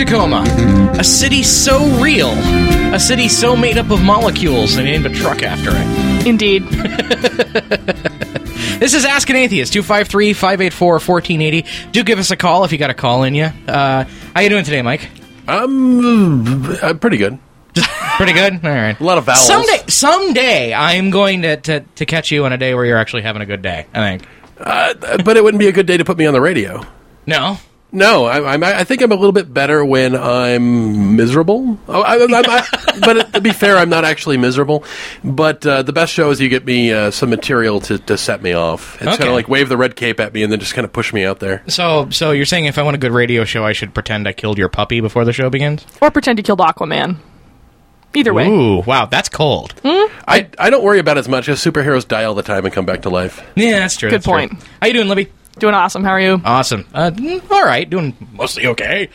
Tacoma. A city so real. A city so made up of molecules they named a truck after it. Indeed. This is Ask an Atheist, 253-584-1480. Do give us a call if you got a call in you. How you doing today, Mike? I'm pretty good. Pretty good? All right. A lot of vowels. Someday I'm going to catch you on a day where you're actually having a good day, I think. But it wouldn't be a good day to put me on the radio. No? No, I think I'm a little bit better when I'm miserable. But to be fair, I'm not actually miserable. But the best show is you get me some material to set me off. It's kind of like wave the red cape at me and then just kind of push me out there. So you're saying if I want a good radio show, I should pretend I killed your puppy before the show begins? Or pretend you killed Aquaman. Either way. Ooh, wow, that's cold. I don't worry about it as much as superheroes die all the time and come back to life. Yeah, that's true. Good point. How you doing, Libby? Doing awesome. How are you? Awesome. All right. Doing mostly okay.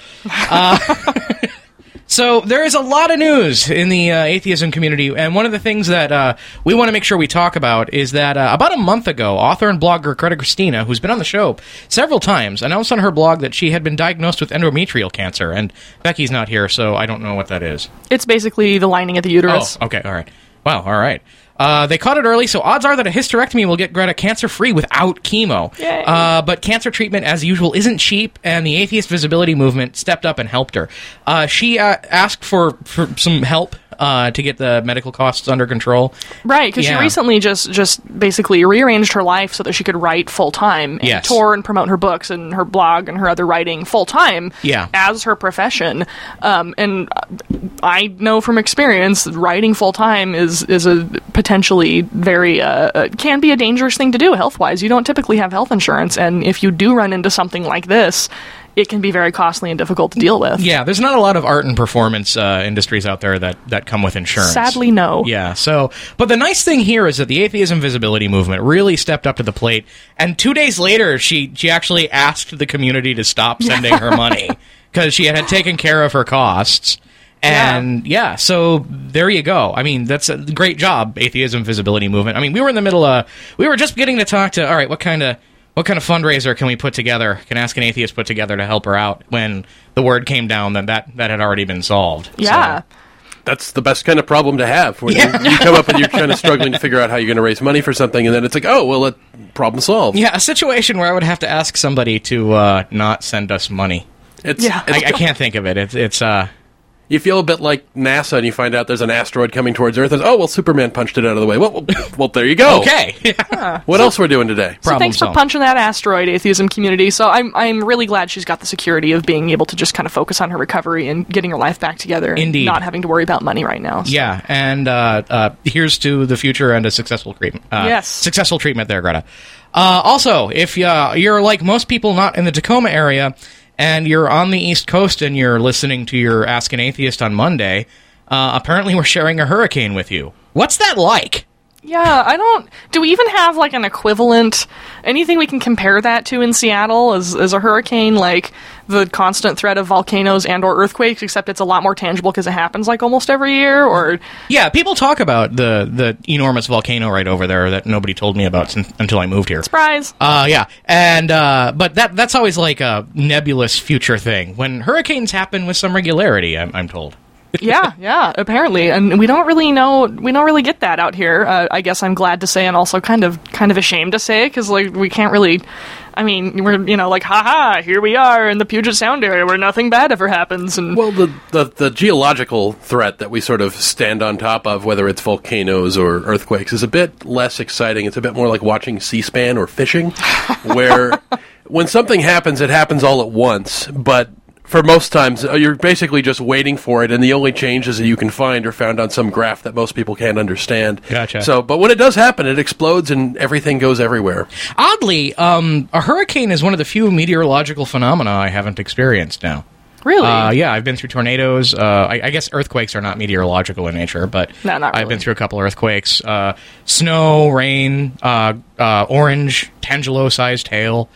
So there is a lot of news in the atheism community, and one of the things that we want to make sure we talk about is that about a month ago, author and blogger Greta Christina, who's been on the show several times, announced on her blog that she had been diagnosed with endometrial cancer, and Becky's not here, so I don't know what that is. It's basically the lining of the uterus. Oh, okay, all right. Wow, all right. They caught it early, so odds are that a hysterectomy will get Greta cancer-free without chemo. Yay. But cancer treatment, as usual, isn't cheap, and the Atheist Visibility Movement stepped up and helped her. She asked for some help to get the medical costs under control. Right, because she recently just basically rearranged her life so that she could write full-time and tour and promote her books and her blog and her other writing full-time as her profession. And I know from experience that writing full-time is a potentially very can be a dangerous thing to do health-wise. You don't typically have health insurance, and if you do run into something like this, it can be very costly and difficult to deal with. Yeah, there's not a lot of art and performance industries out there that come with insurance. Sadly, no. Yeah, but the nice thing here is that the Atheism Visibility Movement really stepped up to the plate, and 2 days later, she actually asked the community to stop sending her money, because she had taken care of her costs. And so there you go. I mean, that's a great job, Atheism Visibility Movement. I mean, we were in the middle of, we were just beginning to talk to, all right, what kind of fundraiser can we put together, can Ask an Atheist put together to help her out, when the word came down that had already been solved. Yeah. So, that's the best kind of problem to have. When you come up and you're kind of struggling to figure out how you're going to raise money for something, and then it's like, oh, well, problem solved. Yeah, a situation where I would have to ask somebody to not send us money. I can't think of it. It's you feel a bit like NASA, and you find out there's an asteroid coming towards Earth, and, oh, well, Superman punched it out of the way. Well, there you go. Okay. What else we're doing today? So thanks for punching that asteroid, atheism community. So I'm really glad she's got the security of being able to just kind of focus on her recovery and getting her life back together. Indeed. And not having to worry about money right now. So. Yeah, and here's to the future and a successful treatment. Successful treatment there, Greta. Also, if you're like most people not in the Tacoma area, and you're on the East Coast and you're listening to your Ask an Atheist on Monday, apparently we're sharing a hurricane with you. What's that like? Yeah, do we even have, like, an equivalent, anything we can compare that to in Seattle as a hurricane, like the constant threat of volcanoes and or earthquakes, except it's a lot more tangible because it happens, like, almost every year, or... Yeah, people talk about the enormous volcano right over there that nobody told me about until I moved here. Surprise! Yeah, and, but that's always, like, a nebulous future thing, when hurricanes happen with some regularity, I'm told. yeah, apparently, and we don't really get that out here. I guess I'm glad to say, and also kind of ashamed to say, because like we can't really. I mean, we're like, haha, here we are in the Puget Sound area where nothing bad ever happens. And well, the geological threat that we sort of stand on top of, whether it's volcanoes or earthquakes, is a bit less exciting. It's a bit more like watching C-SPAN or fishing, where when something happens, it happens all at once, but for most times, you're basically just waiting for it, and the only changes that you can find are found on some graph that most people can't understand. Gotcha. But when it does happen, it explodes and everything goes everywhere. Oddly, a hurricane is one of the few meteorological phenomena I haven't experienced now. Really? Yeah, I've been through tornadoes. I guess earthquakes are not meteorological in nature, but no, not really. I've been through a couple of earthquakes. Snow, rain, orange, Tangelo-sized hail,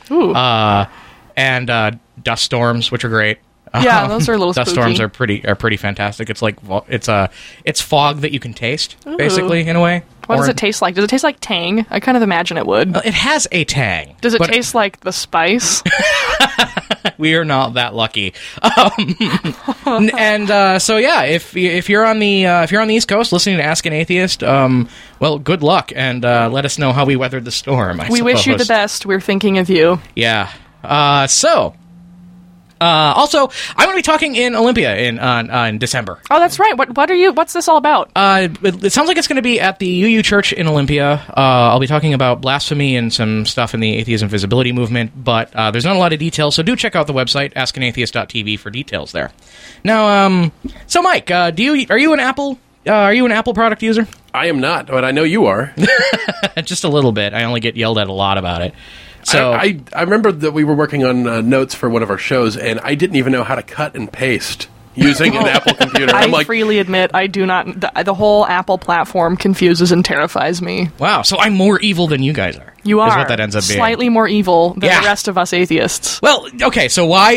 and dust storms, which are great. Yeah, those are a little dust spooky. storms are pretty fantastic. It's like it's fog that you can taste, basically, in a way. What does it taste like? Does it taste like Tang? I kind of imagine it would. It has a tang. Does it taste like the spice? We are not that lucky. So yeah, if you're on the East Coast listening to Ask an Atheist, well, good luck, and let us know how we weathered the storm. We wish you the best. We're thinking of you. Yeah. Also, I'm going to be talking in Olympia in December. Oh, that's right. What's this all about? It sounds like it's going to be at the UU Church in Olympia. I'll be talking about blasphemy and some stuff in the atheism visibility movement, but there's not a lot of details, so do check out the website, askanatheist.tv, for details there. Now, so Mike, are you an Apple product user? I am not, but I know you are. Just a little bit. I only get yelled at a lot about it. So I remember that we were working on notes for one of our shows, and I didn't even know how to cut and paste using an Apple computer. I freely admit I do not. The whole Apple platform confuses and terrifies me. Wow, so I'm more evil than you guys are. You are. Is what that ends up being. Slightly more evil than the rest of us atheists. Well, okay, so why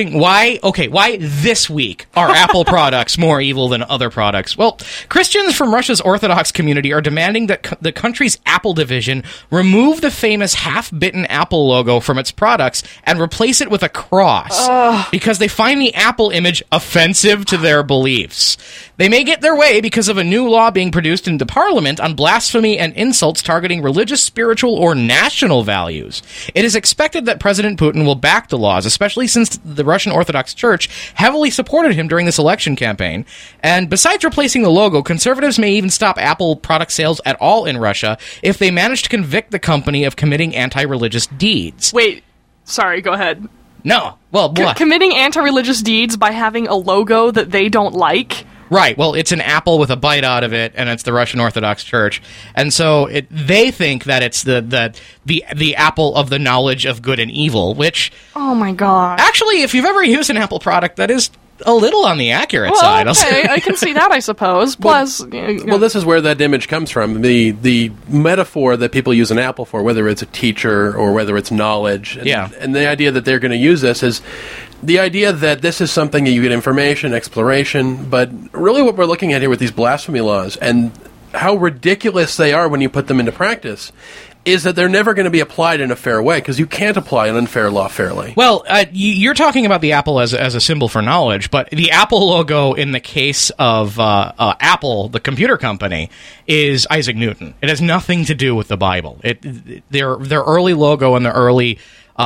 this week are Apple products more evil than other products? Well, Christians from Russia's Orthodox community are demanding that the country's Apple division remove the famous half-bitten Apple logo from its products and replace it with a cross because they find the Apple image offensive to their beliefs. They may get their way because of a new law being produced into Parliament on blasphemy and insults targeting religious, spiritual, or national values. It is expected that President Putin will back the laws, especially since the Russian Orthodox Church heavily supported him during this election campaign. And besides replacing the logo, conservatives may even stop Apple product sales at all in Russia if they manage to convict the company of committing anti-religious deeds. Wait, sorry, go ahead. No, well, what? Committing anti-religious deeds by having a logo that they don't like? Right, well, it's an apple with a bite out of it, and it's the Russian Orthodox Church, and so they think that it's the apple of the knowledge of good and evil, which... Oh my god. Actually, if you've ever used an Apple product, that is a little on the accurate side. Okay, I can see that, I suppose. Plus... Well, this is where that image comes from. The metaphor that people use an apple for, whether it's a teacher or whether it's knowledge, and the idea that they're going to use this is... The idea that this is something that you get information, exploration, but really what we're looking at here with these blasphemy laws and how ridiculous they are when you put them into practice is that they're never going to be applied in a fair way because you can't apply an unfair law fairly. Well, you're talking about the apple as a symbol for knowledge, but the Apple logo in the case of Apple, the computer company, is Isaac Newton. It has nothing to do with the Bible. Their early logo and their early...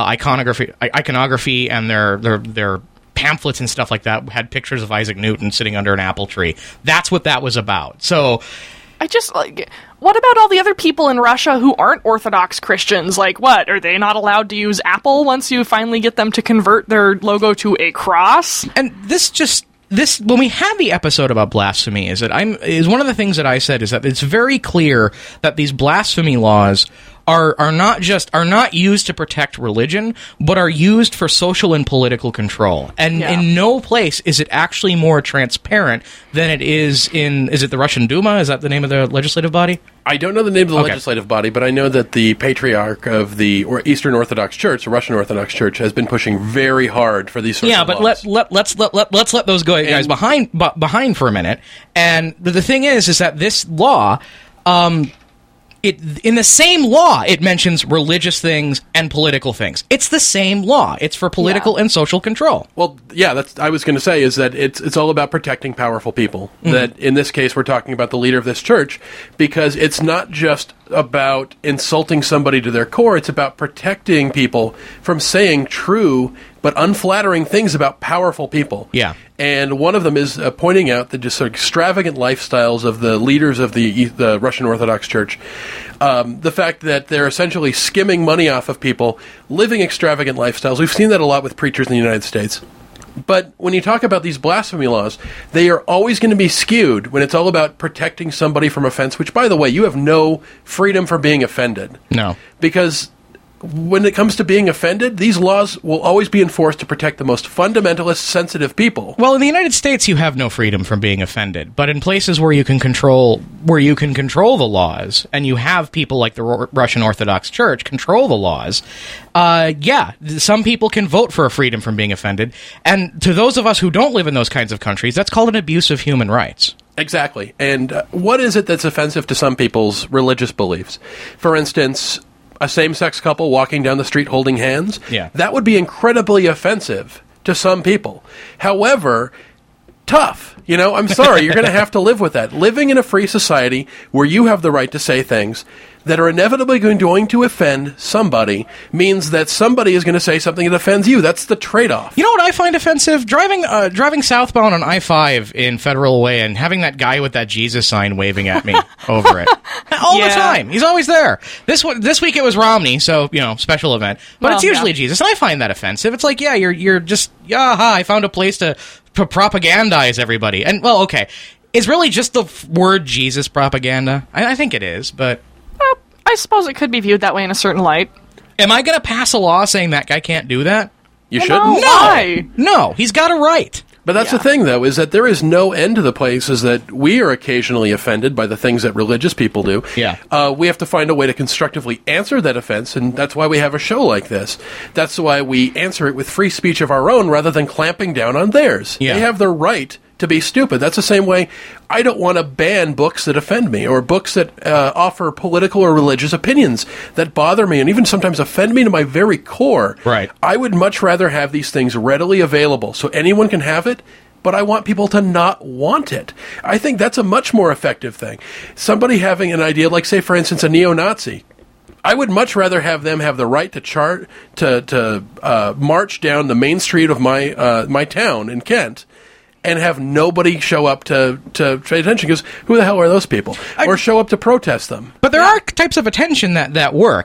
iconography and their pamphlets and stuff like that had pictures of Isaac Newton sitting under an apple tree. That's what that was about. So I just what about all the other people in Russia who aren't Orthodox Christians? Like, what? Are they not allowed to use Apple once you finally get them to convert their logo to a cross? And this when we had the episode about blasphemy is one of the things that I said is that it's very clear that these blasphemy laws are not used to protect religion, but are used for social and political control. And in no place is it actually more transparent than it is is it the Russian Duma? Is that the name of the legislative body? I don't know the name of the legislative body, but I know that the Patriarch of the Eastern Orthodox Church, the Russian Orthodox Church, has been pushing very hard for these sorts of laws. Yeah, but let's let those guys behind for a minute. And the thing is that this law... in the same law, it mentions religious things and political things. It's the same law. It's for political and social control. Well, yeah, I was going to say is that it's all about protecting powerful people. Mm-hmm. That in this case, we're talking about the leader of this church, because it's not just about insulting somebody to their core. It's about protecting people from saying true but unflattering things about powerful people. Yeah. And one of them is pointing out the just extravagant lifestyles of the leaders of the Russian Orthodox Church. The fact that they're essentially skimming money off of people, living extravagant lifestyles. We've seen that a lot with preachers in the United States. But when you talk about these blasphemy laws, they are always going to be skewed when it's all about protecting somebody from offense, which, by the way, you have no freedom for being offended. No. Because when it comes to being offended, these laws will always be enforced to protect the most fundamentalist, sensitive people. Well, in the United States, you have no freedom from being offended, but in places where you can control the laws, and you have people like the Russian Orthodox Church control the laws, some people can vote for a freedom from being offended, and to those of us who don't live in those kinds of countries, that's called an abuse of human rights. Exactly. And what is it that's offensive to some people's religious beliefs? For instance, a same-sex couple walking down the street holding hands, yeah, that would be incredibly offensive to some people. However, tough. You know, I'm sorry, you're going to have to live with that. Living in a free society where you have the right to say things that are inevitably going to offend somebody means that somebody is going to say something that offends you. That's the trade-off. You know what I find offensive? Driving southbound on I-5 in Federal Way and having that guy with that Jesus sign waving at me over it. All the time. He's always there. This week it was Romney, so, you know, special event. But it's usually Jesus, and I find that offensive. It's like, yeah, you're just, I found a place to propagandize everybody. And, well, okay, is really just the word Jesus propaganda? I think it is, but... I suppose it could be viewed that way in a certain light. Am I going to pass a law saying that guy can't do that? You shouldn't. No, he's got a right. But that's the thing, though, is that there is no end to the places that we are occasionally offended by the things that religious people do. Yeah. We have to find a way to constructively answer that offense, and that's why we have a show like this. That's why we answer it with free speech of our own rather than clamping down on theirs. Yeah. They have the right to be stupid. That's the same way I don't want to ban books that offend me or books that offer political or religious opinions that bother me and even sometimes offend me to my very core. Right. I would much rather have these things readily available so anyone can have it, but I want people to not want it. I think that's a much more effective thing. Somebody having an idea, like, say, for instance, a neo-Nazi, I would much rather have them have the right to march down the main street of my town in Kent and have nobody show up to pay attention, because who the hell are those people? Or show up to protest them. But there are types of attention that work.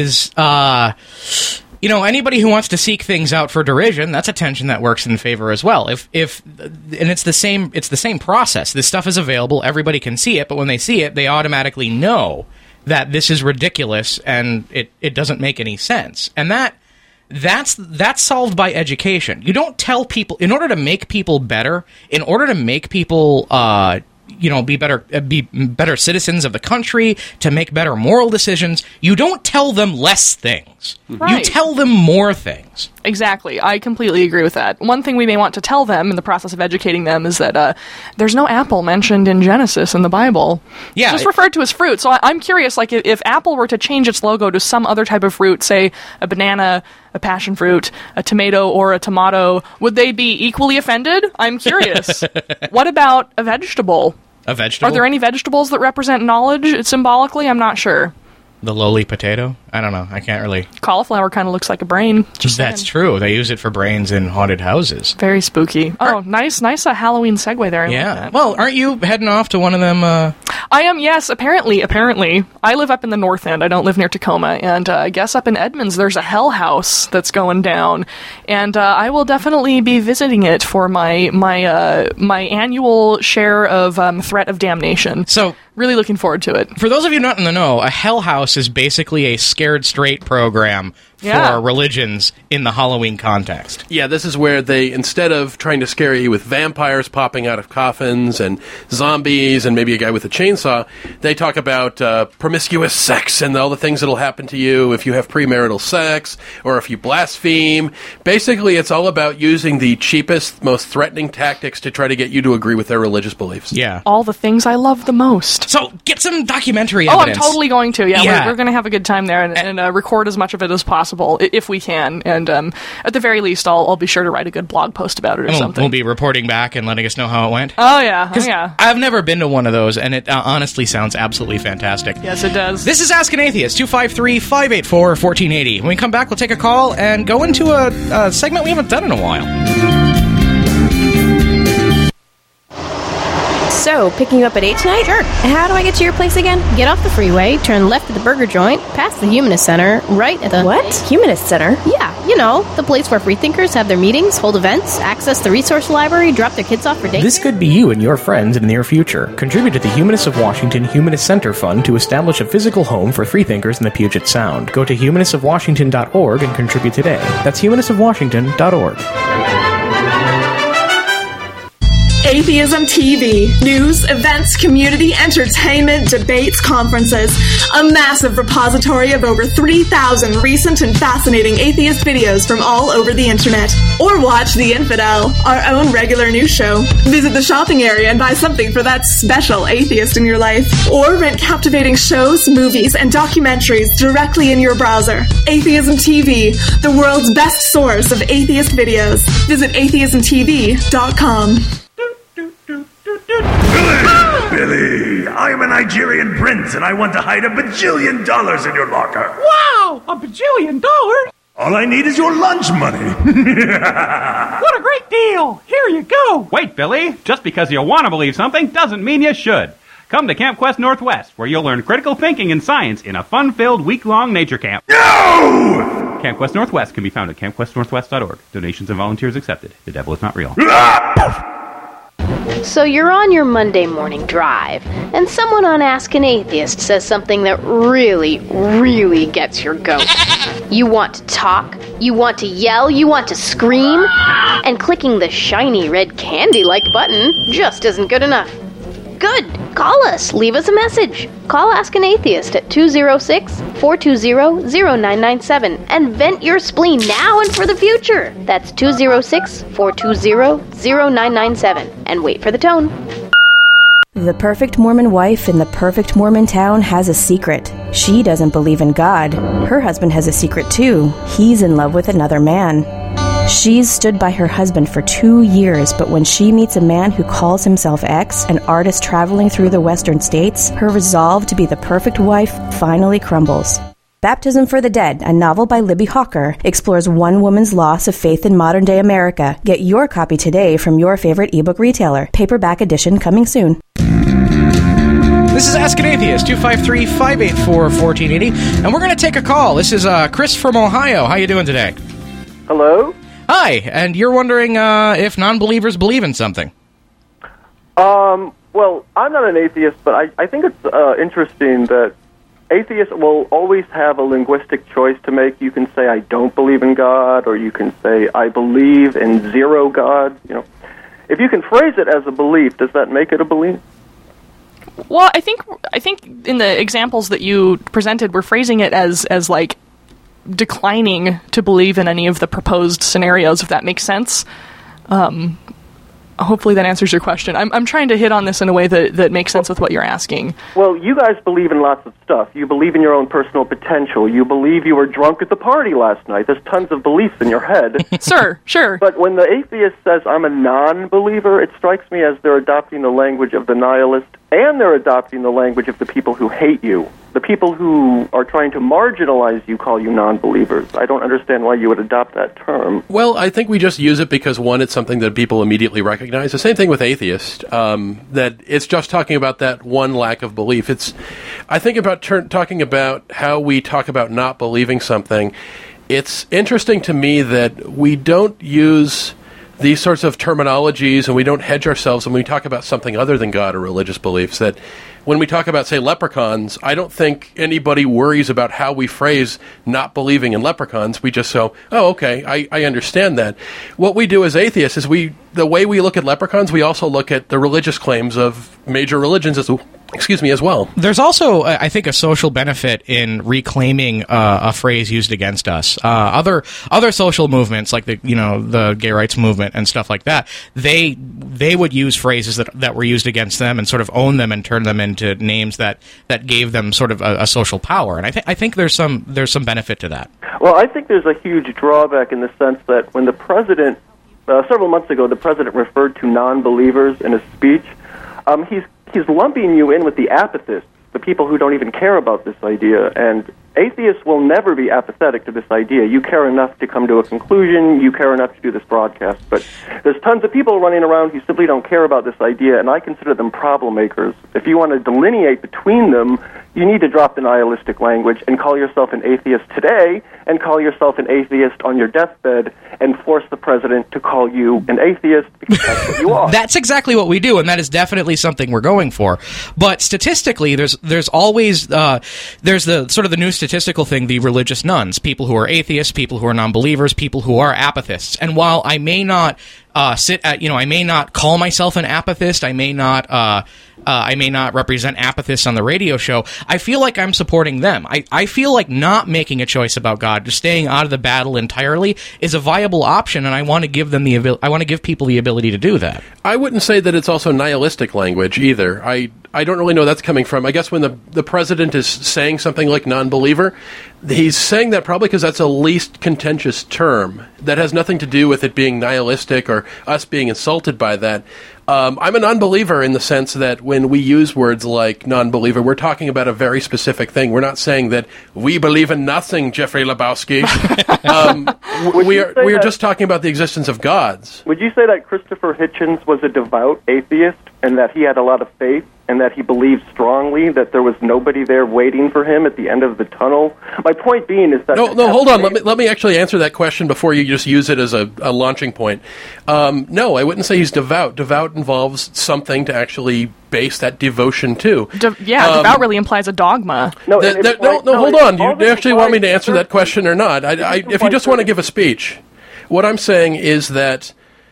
You know, anybody who wants to seek things out for derision, that's attention that works in favor as well. And it's the same process. This stuff is available, everybody can see it, but when they see it, they automatically know that this is ridiculous and it doesn't make any sense. And that's solved by education. You don't tell people, in order to make people better, in order to make people be better citizens of the country, to make better moral decisions, you don't tell them less things. Right. You tell them more things. Exactly. I completely agree with that. One thing we may want to tell them in the process of educating them is that there's no apple mentioned in Genesis in the Bible. Yeah. It's just referred to as fruit. So I'm curious, like, if Apple were to change its logo to some other type of fruit, say a banana, a passion fruit, a tomato, or a tomato, would they be equally offended? I'm curious. What about a vegetable? A vegetable? Are there any vegetables that represent knowledge symbolically? I'm not sure. The lowly potato? I don't know. I can't really... Cauliflower kind of looks like a brain. That's true. They use it for brains in haunted houses. Very spooky. Oh, nice Halloween segue there. Yeah. Like that. Well, aren't you heading off to one of them? I am, yes. Apparently. I live up in the North End. I don't live near Tacoma. And I guess up in Edmonds, there's a Hell House that's going down. And I will definitely be visiting it for my annual share of Threat of Damnation. So... really looking forward to it. For those of you not in the know, a Hell House is basically a Scared Straight program for religions in the Halloween context. Yeah, this is where they, instead of trying to scare you with vampires popping out of coffins and zombies and maybe a guy with a chainsaw, they talk about promiscuous sex and all the things that'll happen to you if you have premarital sex or if you blaspheme. Basically, it's all about using the cheapest, most threatening tactics to try to get you to agree with their religious beliefs. Yeah. All the things I love the most. So, get some documentary evidence. Oh, I'm totally going to. Yeah. We're going to have a good time there and record as much of it as possible, if we can. And at the very least, I'll be sure to write a good blog post about it or something. We'll be reporting back and letting us know how it went. Oh, yeah. I've never been to one of those, and it honestly sounds absolutely fantastic. Yes, it does. This is Ask an Atheist, 253-584-1480. When we come back, we'll take a call and go into a segment we haven't done in a while. So, picking you up at 8 tonight? Sure. How do I get to your place again? Get off the freeway, turn left at the burger joint, past the Humanist Center, right at the... What? Humanist Center? Yeah, you know, the place where freethinkers have their meetings, hold events, access the resource library, drop their kids off for daycare. This could be you and your friends in the near future. Contribute to the Humanists of Washington Humanist Center Fund to establish a physical home for freethinkers in the Puget Sound. Go to humanistofwashington.org and contribute today. That's humanistofwashington.org. Atheism TV. News, events, community, entertainment, debates, conferences. A massive repository of over 3,000 recent and fascinating atheist videos from all over the internet. Or watch The Infidel, our own regular news show. Visit the shopping area and buy something for that special atheist in your life. Or rent captivating shows, movies, and documentaries directly in your browser. Atheism TV, the world's best source of atheist videos. Visit atheismtv.com. Billy, I am a Nigerian prince, and I want to hide $1 bajillion in your locker. Wow, $1 bajillion? All I need is your lunch money. What a great deal! Here you go. Wait, Billy, just because you want to believe something doesn't mean you should. Come to Camp Quest Northwest, where you'll learn critical thinking and science in a fun-filled week-long nature camp. No! Camp Quest Northwest can be found at campquestnorthwest.org. Donations and volunteers accepted. The devil is not real. So you're on your Monday morning drive, and someone on Ask an Atheist says something that really, really gets your goat. You want to talk, you want to yell, you want to scream, and clicking the shiny red candy-like button just isn't good enough. Good! Call us. Leave us a message. Call Ask an Atheist at 206-420-0997 and vent your spleen now and for the future. That's 206-420-0997 and wait for the tone. The perfect Mormon wife in the perfect Mormon town has a secret. She doesn't believe in God. Her husband has a secret too. He's in love with another man. She's stood by her husband for 2 years, but when she meets a man who calls himself X, an artist traveling through the western states, her resolve to be the perfect wife finally crumbles. Baptism for the Dead, a novel by Libby Hawker, explores one woman's loss of faith in modern-day America. Get your copy today from your favorite ebook retailer. Paperback edition coming soon. This is Ask an Atheist, 253-584-1480, and we're going to take a call. This is Chris from Ohio. How you doing today? Hello? Hi, and you're wondering if non-believers believe in something. Well, I'm not an atheist, but I think it's interesting that atheists will always have a linguistic choice to make. You can say, I don't believe in God, or you can say, I believe in zero God. You know, if you can phrase it as a belief, does that make it a belief? Well, I think in the examples that you presented, we're phrasing it as like declining to believe in any of the proposed scenarios, if that makes sense. Hopefully that answers your question. I'm trying to hit on this in a way that makes sense with what you're asking. Well, you guys believe in lots of stuff. You believe in your own personal potential. You believe you were drunk at the party last night. There's tons of beliefs in your head. Sure. But when the atheist says, I'm a non-believer, it strikes me as they're adopting the language of the nihilist, and they're adopting the language of the people who hate you. The people who are trying to marginalize you call you non-believers. I don't understand why you would adopt that term. Well, I think we just use it because, one, it's something that people immediately recognize. The same thing with atheist, that it's just talking about that one lack of belief. I think about talking about how we talk about not believing something. It's interesting to me that we don't use these sorts of terminologies and we don't hedge ourselves when we talk about something other than God or religious beliefs. That when we talk about, say, leprechauns, I don't think anybody worries about how we phrase not believing in leprechauns. We just go, oh, okay, I understand that. What we do as atheists is the way we look at leprechauns, we also look at the religious claims of major religions as well. There's also, I think, a social benefit in reclaiming a phrase used against us. Other social movements, like the gay rights movement and stuff like that, they would use phrases that were used against them and sort of own them and turn them into names that gave them sort of a social power. And I think there's some benefit to that. Well, I think there's a huge drawback in the sense that when the president, several months ago, the president referred to non-believers in a speech, he's lumping you in with the apathists, the people who don't even care about this idea. And atheists will never be apathetic to this idea. You care enough to come to a conclusion. You care enough to do this broadcast. But there's tons of people running around who simply don't care about this idea, and I consider them problem makers. If you want to delineate between them, you need to drop the nihilistic language and call yourself an atheist today and call yourself an atheist on your deathbed and force the president to call you an atheist because that's what you are. That's exactly what we do, and that is definitely something we're going for. But statistically, there's always there's the sort of the new statistical thing, the religious nuns, people who are atheists, people who are non-believers, people who are apathists. And while I may not I may not call myself an apathist. I may not represent apathists on the radio show. I feel like I'm supporting them. I feel like not making a choice about God, just staying out of the battle entirely, is a viable option, and I want to give them I want to give people the ability to do that. I wouldn't say that it's also nihilistic language either. I don't really know where that's coming from. I guess when the president is saying something like non-believer, he's saying that probably because that's a least contentious term. That has nothing to do with it being nihilistic or us being insulted by that. I'm a non-believer in the sense that when we use words like non-believer, we're talking about a very specific thing. We're not saying that we believe in nothing, Jeffrey Lebowski. We are just talking about the existence of gods. Would you say that Christopher Hitchens was a devout atheist and that he had a lot of faith and that he believed strongly that there was nobody there waiting for him at the end of the tunnel? My point being is that... No, hold on. Let me actually answer that question before you just use it as a launching point. No, I wouldn't say he's devout. Devout involves something to actually base that devotion to. Devout really implies a dogma. No, hold on. Do you actually want me to answer that question or not? If you just want to give a speech, what I'm saying is that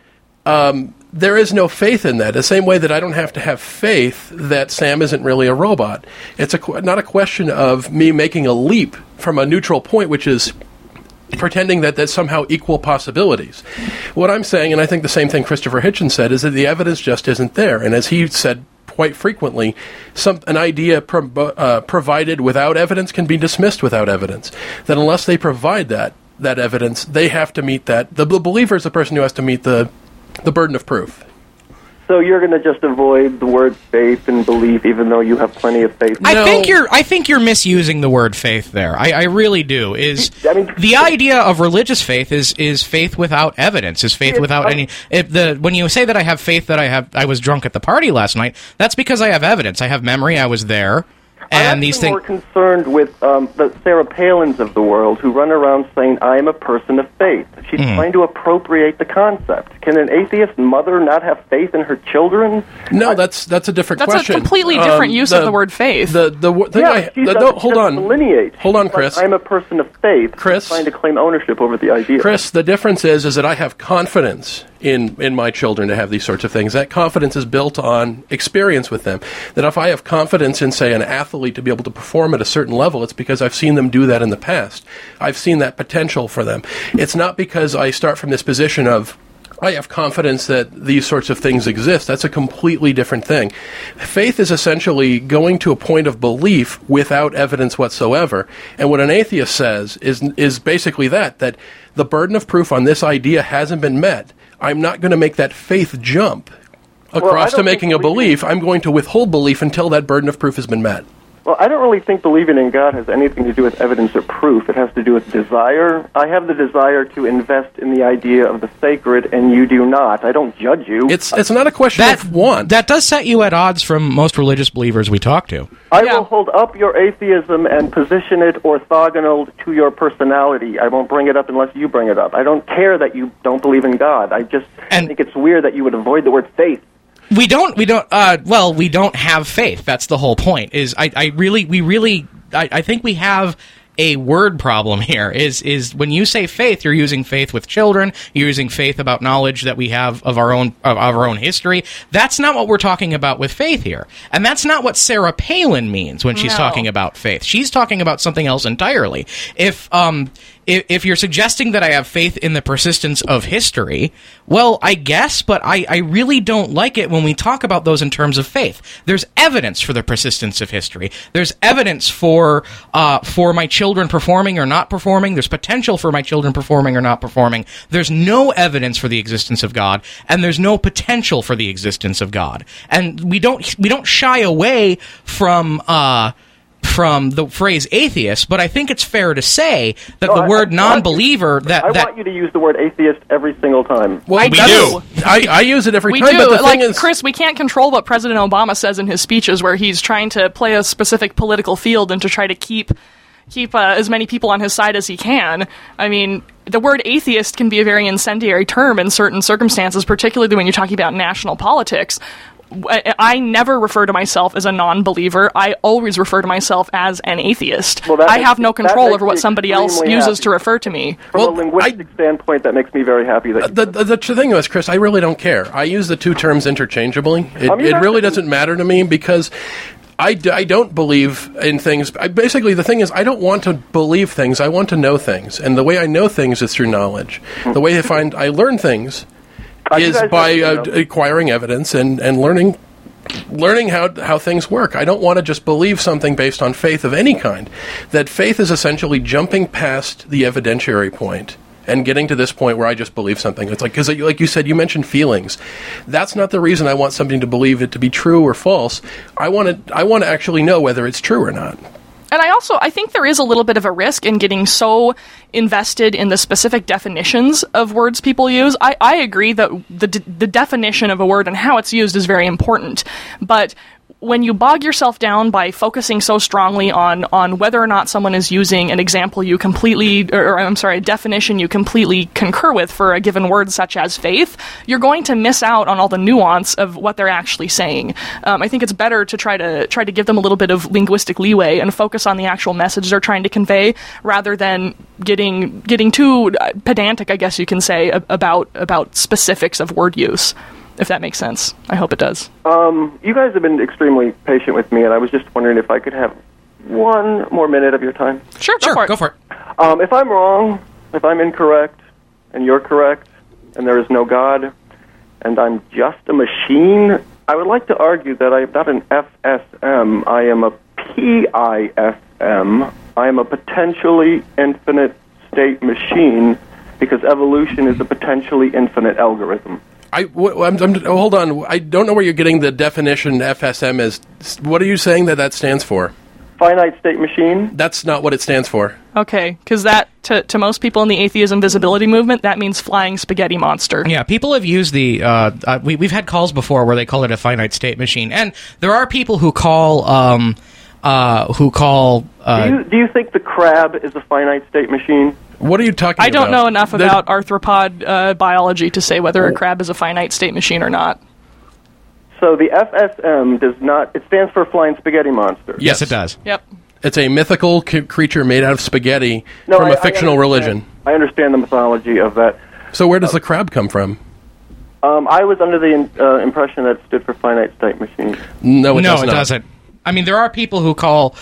there is no faith in that. The same way that I don't have to have faith that Sam isn't really a robot. It's not a question of me making a leap from a neutral point, which is pretending that there's somehow equal possibilities. What I'm saying, and I think the same thing Christopher Hitchens said, is that the evidence just isn't there. And as he said quite frequently, an idea provided without evidence can be dismissed without evidence. That unless they provide that evidence, they have to meet that. The believer is the person who has to meet the burden of proof. So you're going to just avoid the word faith and belief, even though you have plenty of faith. I think you're misusing the word faith there. I really do. The idea of religious faith is faith without evidence. Is faith without any. When you say that I have faith that I was drunk at the party last night, that's because I have evidence. I have memory. I was there. And these things. I'm more concerned with the Sarah Palins of the world who run around saying, I am a person of faith. She's trying to appropriate the concept. Can an atheist mother not have faith in her children? No, that's a different question. That's a completely different use of the word faith. Hold on, Chris. I'm a person of faith. Chris, trying to claim ownership over the idea. Chris, the difference is that I have confidence in my children to have these sorts of things. That confidence is built on experience with them. That if I have confidence in, say, an athlete to be able to perform at a certain level, it's because I've seen them do that in the past. I've seen that potential for them. It's not because I start from this position of I have confidence that these sorts of things exist. That's a completely different thing. Faith is essentially going to a point of belief without evidence whatsoever. And what an atheist says is basically that the burden of proof on this idea hasn't been met. I'm not going to make that faith jump across to making a belief. I'm going to withhold belief until that burden of proof has been met. Well, I don't really think believing in God has anything to do with evidence or proof. It has to do with desire. I have the desire to invest in the idea of the sacred, and you do not. I don't judge you. It's not a question of want. That does set you at odds from most religious believers we talk to. I will hold up your atheism and position it orthogonal to your personality. I won't bring it up unless you bring it up. I don't care that you don't believe in God. I just think it's weird that you would avoid the word faith. We don't have faith. That's the whole point. I think we have a word problem here. Is when you say faith, you're using faith with children. You're using faith about knowledge that we have of our own history. That's not what we're talking about with faith here, and that's not what Sarah Palin means when she's talking about faith. She's talking about something else entirely. If you're suggesting that I have faith in the persistence of history, well, I guess, but I really don't like it when we talk about those in terms of faith. There's evidence for the persistence of history. There's evidence for my children performing or not performing. There's potential for my children performing or not performing. There's no evidence for the existence of God, and there's no potential for the existence of God. And we don't shy away from the phrase atheist, but I think it's fair to say that the word non-believer... I want you to use the word atheist every single time. Well, we do. I use it every time, but the thing is... Chris, we can't control what President Obama says in his speeches where he's trying to play a specific political field and to try to keep as many people on his side as he can. I mean, the word atheist can be a very incendiary term in certain circumstances, particularly when you're talking about national politics. I never refer to myself as a non-believer. I always refer to myself as an atheist. Well, I have no control over what somebody else uses to refer to me. From a linguistic standpoint, that makes me very happy. That the thing is, Chris, I really don't care. I use the two terms interchangeably. It really doesn't matter to me because I don't believe in things. Basically, the thing is, I don't want to believe things. I want to know things. And the way I know things is through knowledge. The way I learn things is by acquiring evidence and learning how things work. I don't want to just believe something based on faith of any kind. That faith is essentially jumping past the evidentiary point and getting to this point where I just believe something. It's like, because like you said, you mentioned feelings. That's not the reason I want something to believe it to be true or false. I want to actually know whether it's true or not. And I think there is a little bit of a risk in getting so invested in the specific definitions of words people use. I agree that the definition of a word and how it's used is very important, but when you bog yourself down by focusing so strongly on whether or not someone is using an example you completely, a definition you completely concur with for a given word such as faith, you're going to miss out on all the nuance of what they're actually saying. I think it's better to try to give them a little bit of linguistic leeway and focus on the actual message they're trying to convey, rather than getting too pedantic, I guess you can say, about specifics of word use. If that makes sense. I hope it does. You guys have been extremely patient with me, and I was just wondering if I could have one more minute of your time. Sure, go for it. If I'm wrong, if I'm incorrect, and you're correct, and there is no God, and I'm just a machine, I would like to argue that I'm not an FSM, I am a PIFM. I am a potentially infinite state machine, because evolution is a potentially infinite algorithm. Hold on. I don't know where you're getting the definition FSM is. What are you saying that stands for? Finite state machine. That's not what it stands for. Okay, because that, to most people in the atheism visibility movement, that means flying spaghetti monster. Yeah, people have used we've had calls before where they call it a finite state machine, and there are people who call... Do you think the crab is a finite state machine? What are you talking about? I don't know enough about arthropod biology to say whether a crab is a finite state machine or not. So the FSM does not... It stands for flying spaghetti monster. Yes, it does. Yep. It's a mythical creature made out of spaghetti from a fictional religion. I understand the mythology of that. So where does the crab come from? I was under the impression that it stood for finite state machine. No, it doesn't. I mean, there are people who call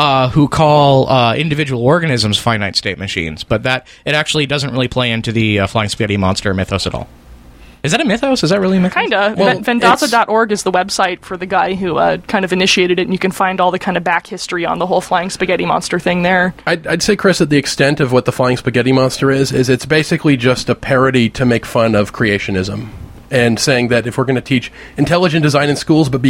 individual organisms finite state machines, but that it actually doesn't really play into the flying spaghetti monster mythos at all. Is that a mythos? Is that really a mythos? Kinda. Well, Vendaza.org is the website for the guy who kind of initiated it, and you can find all the kind of back history on the whole flying spaghetti monster thing there. I'd say, Chris, that the extent of what the flying spaghetti monster is it's basically just a parody to make fun of creationism, and saying that if we're going to teach intelligent design in schools but be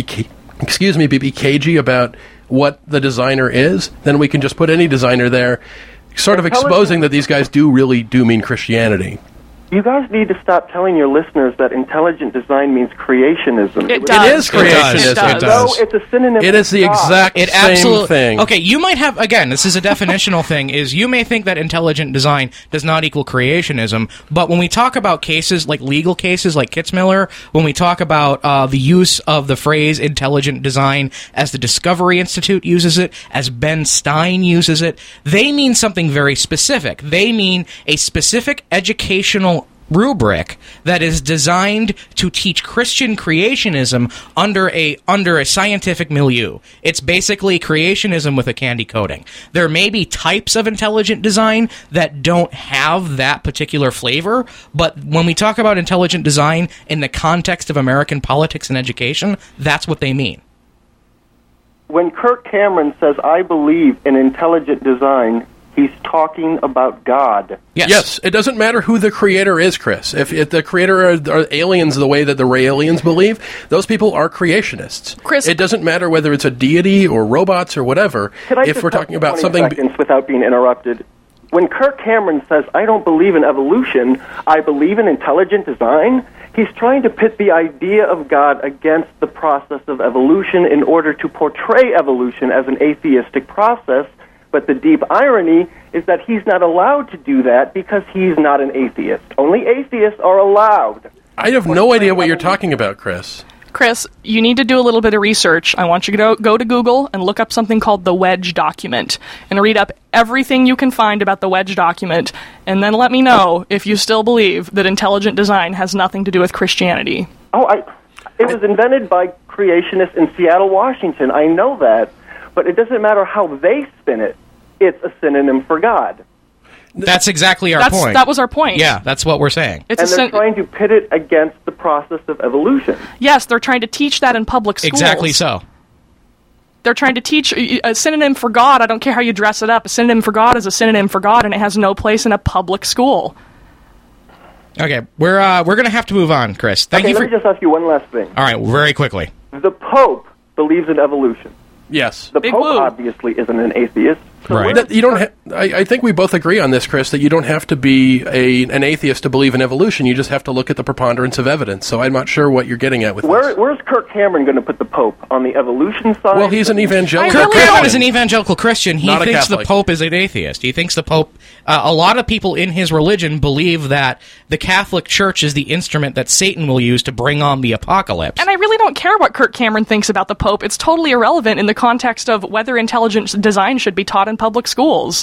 cagey about what the designer is, then we can just put any designer there, sort of exposing that these guys do mean Christianity. You guys need to stop telling your listeners that intelligent design means creationism. It does. It is creationism. It does. No, it's a synonym. It is the exact same thing. Okay, you might have, again, this is a definitional thing, is you may think that intelligent design does not equal creationism, but when we talk about cases, like legal cases like Kitzmiller, when we talk about the use of the phrase intelligent design as the Discovery Institute uses it, as Ben Stein uses it, they mean something very specific. They mean a specific educational rubric that is designed to teach Christian creationism under a scientific milieu. It's basically creationism with a candy coating. There may be types of intelligent design that don't have that particular flavor, but when we talk about intelligent design in the context of American politics and education, that's what they mean. When Kirk Cameron says, "I believe in intelligent design," he's talking about God. Yes. It doesn't matter who the creator is, Chris. If the creator are aliens the way that the aliens believe, those people are creationists. Chris, it doesn't matter whether it's a deity or robots or whatever. If we're talking about something without being interrupted. When Kirk Cameron says, "I don't believe in evolution, I believe in intelligent design," he's trying to pit the idea of God against the process of evolution in order to portray evolution as an atheistic process. But the deep irony is that he's not allowed to do that because he's not an atheist. Only atheists are allowed. I have no idea what you're talking about, Chris. Chris, you need to do a little bit of research. I want you to go to Google and look up something called the Wedge document and read up everything you can find about the Wedge document, and then let me know if you still believe that intelligent design has nothing to do with Christianity. It was invented by creationists in Seattle, Washington. I know that, but it doesn't matter how they spin it. It's a synonym for God. That's exactly our point. That was our point. Yeah, that's what we're saying. They're trying to pit it against the process of evolution. Yes, they're trying to teach that in public schools. Exactly so. They're trying to teach a synonym for God. I don't care how you dress it up. A synonym for God is a synonym for God, and it has no place in a public school. Okay, we're going to have to move on, Chris. Thank you for... Let me just ask you one last thing. All right, very quickly. The Pope believes in evolution. Yes. The Pope obviously isn't an atheist. So right. You don't. I think we both agree on this, Chris, that you don't have to be an atheist to believe in evolution. You just have to look at the preponderance of evidence. So I'm not sure what you're getting at with this. Where's Kirk Cameron going to put the Pope? On the evolution side? Well, he's an evangelical. Kirk Cameron is an evangelical Christian. He Not thinks the Pope is an atheist. He thinks the Pope... a lot of people in his religion believe that the Catholic Church is the instrument that Satan will use to bring on the apocalypse. And I really don't care what Kirk Cameron thinks about the Pope. It's totally irrelevant in the context of whether intelligent design should be taught in public schools.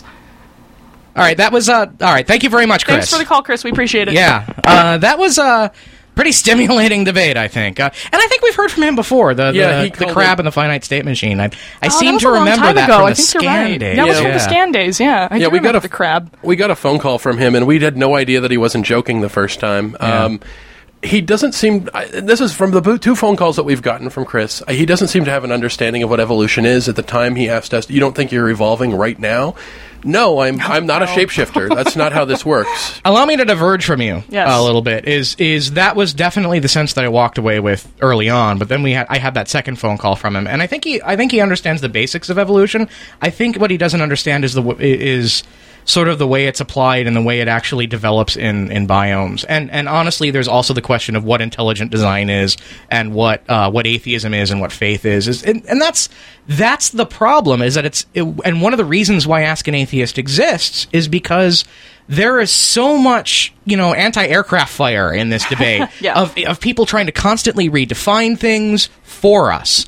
All right, that was... all right, thank you very much, Chris. Thanks for the call, Chris. We appreciate it. Yeah, that was a pretty stimulating debate, I think. And I think we've heard from him before, the crab and the finite state machine. I seem to remember that from the scan days. That was from the scan days, yeah. I we got the crab. We got a phone call from him, and we had no idea that he wasn't joking the first time. Yeah. He doesn't seem... this is from the 2 phone calls that we've gotten from Chris. He doesn't seem to have an understanding of what evolution is. At the time he asked us, you don't think you're evolving right now? No, I'm not a shapeshifter. That's not how this works. Allow me to diverge from you a little bit. Is that was definitely the sense that I walked away with early on, but then I had that second phone call from him, and I think he understands the basics of evolution. I think what he doesn't understand is sort of the way it's applied and the way it actually develops in biomes. And honestly, there's also the question of what intelligent design is and what atheism is and what faith is. And that's the problem, is that and one of the reasons why Ask an Atheist exists is because there is so much, anti-aircraft fire in this debate of people trying to constantly redefine things for us.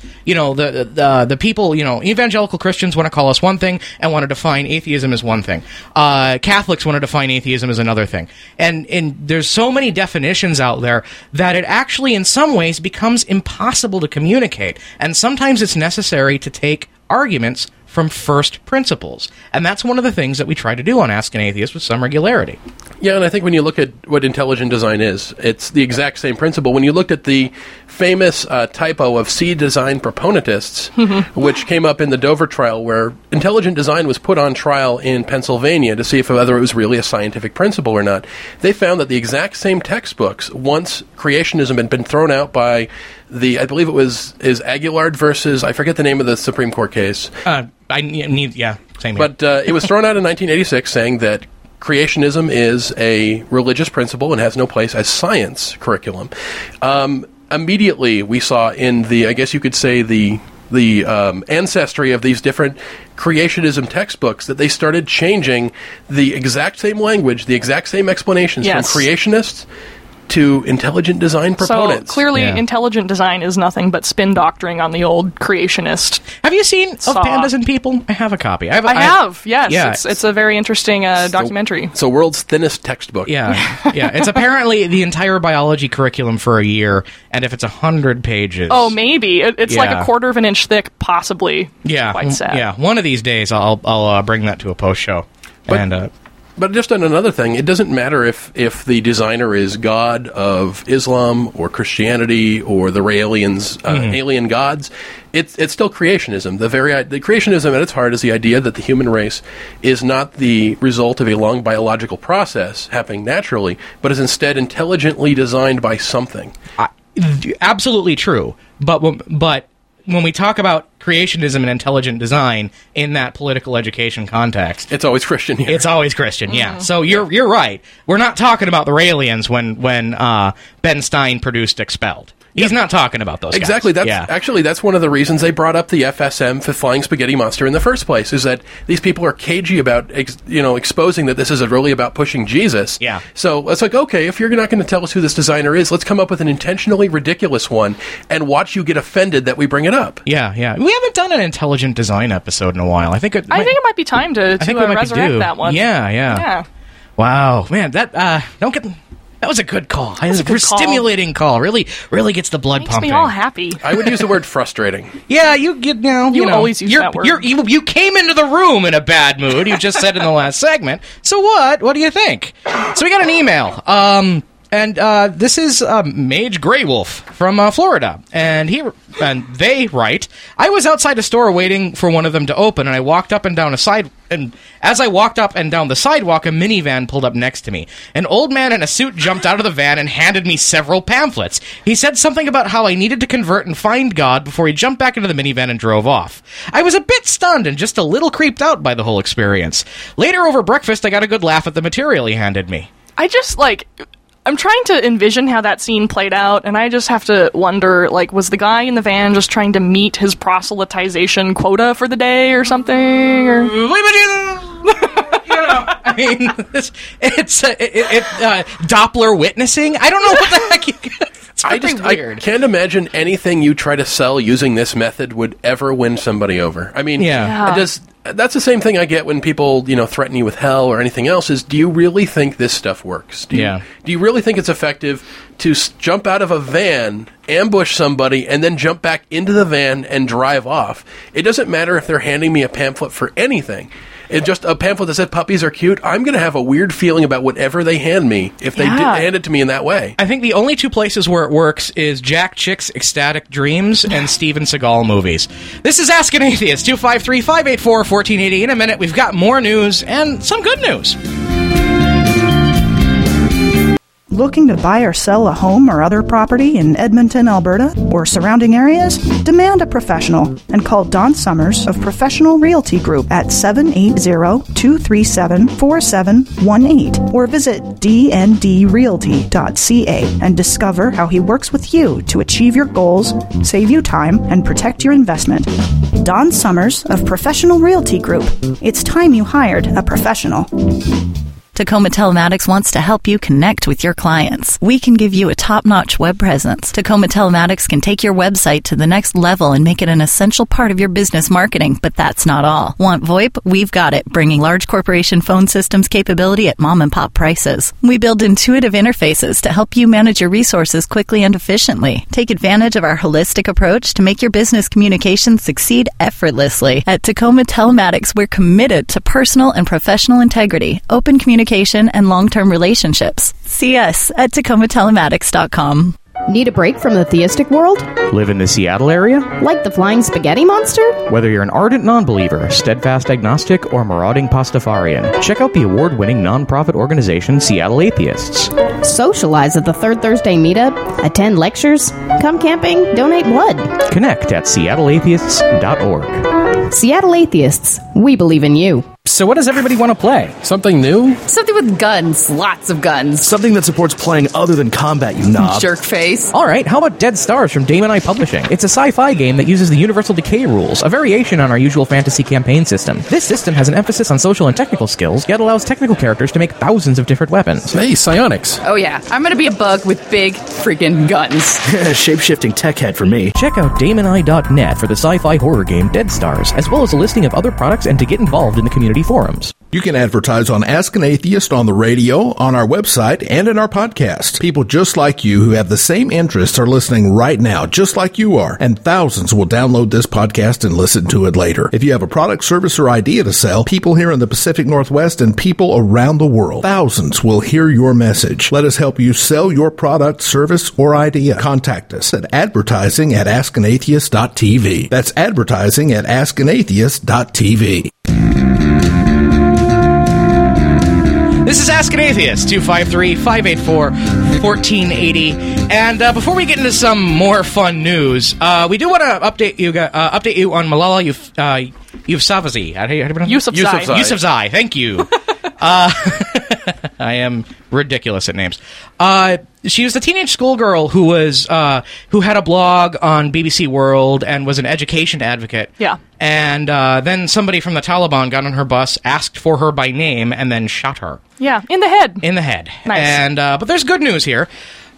The people, evangelical Christians want to call us one thing and want to define atheism as one thing. Catholics want to define atheism as another thing. And there's so many definitions out there that it actually, in some ways, becomes impossible to communicate. And sometimes it's necessary to take arguments from first principles. And that's one of the things that we try to do on Ask an Atheist with some regularity. Yeah, and I think when you look at what intelligent design is, it's the exact same principle. When you looked at the famous typo of seed design proponentists, which came up in the Dover trial, where intelligent design was put on trial in Pennsylvania to see if whether it was really a scientific principle or not, they found that the exact same textbooks, once creationism had been thrown out by I believe it was Aguillard versus, I forget the name of the Supreme Court case. Same here. But it was thrown out in 1986 saying that creationism is a religious principle and has no place as science curriculum. Immediately we saw in I guess you could say the ancestry of these different creationism textbooks that they started changing the exact same language, the exact same explanations from creationists to intelligent design proponents. So clearly, intelligent design is nothing but spin doctoring on the old creationist. Have you seen Of Pandas and People? I have a copy. I have. Yes. Yeah, it's a very interesting documentary. It's the world's thinnest textbook. Yeah, yeah. It's apparently the entire biology curriculum for a year, and if it's 100 pages, maybe it's like a quarter of an inch thick, possibly. Yeah, quite sad. Yeah, one of these days I'll bring that to a post show. But just on another thing, it doesn't matter if the designer is God of Islam or Christianity or the Raelians, alien gods. It's still creationism. The creationism at its heart is the idea that the human race is not the result of a long biological process happening naturally, but is instead intelligently designed by something. Absolutely true. But when we talk about creationism and intelligent design in that political education context, it's always Christian here. It's always Christian, yeah. So you're right. We're not talking about the Raelians when Ben Stein produced Expelled. He's not talking about those exactly. guys. Actually, that's one of the reasons they brought up the FSM, Flying Spaghetti Monster, in the first place, is that these people are cagey about, exposing that this is really about pushing Jesus. Yeah. So it's like, okay, if you're not going to tell us who this designer is, let's come up with an intentionally ridiculous one and watch you get offended that we bring it up. Yeah. We haven't done an intelligent design episode in a while. I think it might be time to resurrect that one. Yeah. Wow, man, that was a good call. That was a stimulating call. Really gets the blood pumping. Makes me all happy. I would use the word frustrating. Yeah, you always use that word. You came into the room in a bad mood. You just said in the last segment. So what? What do you think? So we got an email. And this is Mage Greywolf from Florida, and they write, I was outside a store waiting for one of them to open, and I walked up and down as I walked up and down the sidewalk, a minivan pulled up next to me. An old man in a suit jumped out of the van and handed me several pamphlets. He said something about how I needed to convert and find God before he jumped back into the minivan and drove off. I was a bit stunned and just a little creeped out by the whole experience. Later over breakfast, I got a good laugh at the material he handed me. I'm trying to envision how that scene played out, and I just have to wonder, was the guy in the van just trying to meet his proselytization quota for the day or something? Or... it's Doppler witnessing? I don't know what the heck I can't imagine anything you try to sell using this method would ever win somebody over. I mean, that's the same thing I get when people, threaten you with hell or anything else, is do you really think this stuff works? Do you really think it's effective to jump out of a van, ambush somebody, and then jump back into the van and drive off? It doesn't matter if they're handing me a pamphlet for anything. It's just a pamphlet that said puppies are cute. I'm going to have a weird feeling about whatever they hand me if they hand it to me in that way. I think the only two places where it works is Jack Chick's Ecstatic Dreams and Steven Seagal movies. This is Ask an Atheist, 253-584-1480. In a minute, we've got more news and some good news. Looking to buy or sell a home or other property in Edmonton, Alberta, or surrounding areas? Demand a professional and call Don Summers of Professional Realty Group at 780-237-4718 or visit dndrealty.ca and discover how he works with you to achieve your goals, save you time, and protect your investment. Don Summers of Professional Realty Group. It's time you hired a professional. Tacoma Telematics wants to help you connect with your clients. We can give you a top-notch web presence. Tacoma Telematics can take your website to the next level and make it an essential part of your business marketing, but that's not all. Want VoIP? We've got it, bringing large corporation phone systems capability at mom-and-pop prices. We build intuitive interfaces to help you manage your resources quickly and efficiently. Take advantage of our holistic approach to make your business communications succeed effortlessly. At Tacoma Telematics, we're committed to personal and professional integrity, open communication, and long-term relationships. See us at TacomaTelematics.com. Need a break from the theistic world? Live in the Seattle area? Like the Flying Spaghetti Monster? Whether you're an ardent non-believer, steadfast agnostic, or marauding Pastafarian, check out the award-winning non-profit organization Seattle Atheists. Socialize at the Third Thursday meetup, attend lectures, come camping, donate blood. Connect at seattleatheists.org. Seattle Atheists, we believe in you. So what does everybody want to play? Something new? Something with guns. Lots of guns. Something that supports playing other than combat, you knob. Jerk face. All right, how about Dead Stars from Damon I Publishing? It's a sci-fi game that uses the Universal Decay rules, a variation on our usual fantasy campaign system. This system has an emphasis on social and technical skills, yet allows technical characters to make thousands of different weapons. Hey, psionics. Oh yeah, I'm gonna be a bug with big freaking guns. Shape-shifting tech head for me. Check out DamonI.net for the sci-fi horror game Dead Stars, as well as a listing of other products and to get involved in the community forums. You can advertise on Ask an Atheist on the radio, on our website, and in our podcast. People just like you who have the same interests are listening right now, just like you are, and thousands will download this podcast and listen to it later. If you have a product, service, or idea to sell, people here in the Pacific Northwest and people around the world, thousands will hear your message. Let us help you sell your product, service, or idea. Contact us at advertising@askanatheist.tv. That's advertising@askanatheist.tv. This is Ask an Atheist, 253-584-1480. And before we get into some more fun news, we do want to update you on Malala Yousafzai. How do you pronounce it? Yousafzai. Yousafzai, thank you. I am ridiculous at names. She was a teenage schoolgirl who had a blog on BBC World and was an education advocate. Yeah. And then somebody from the Taliban got on her bus, asked for her by name, and then shot her. Yeah, in the head. In the head. Nice. And but there's good news here.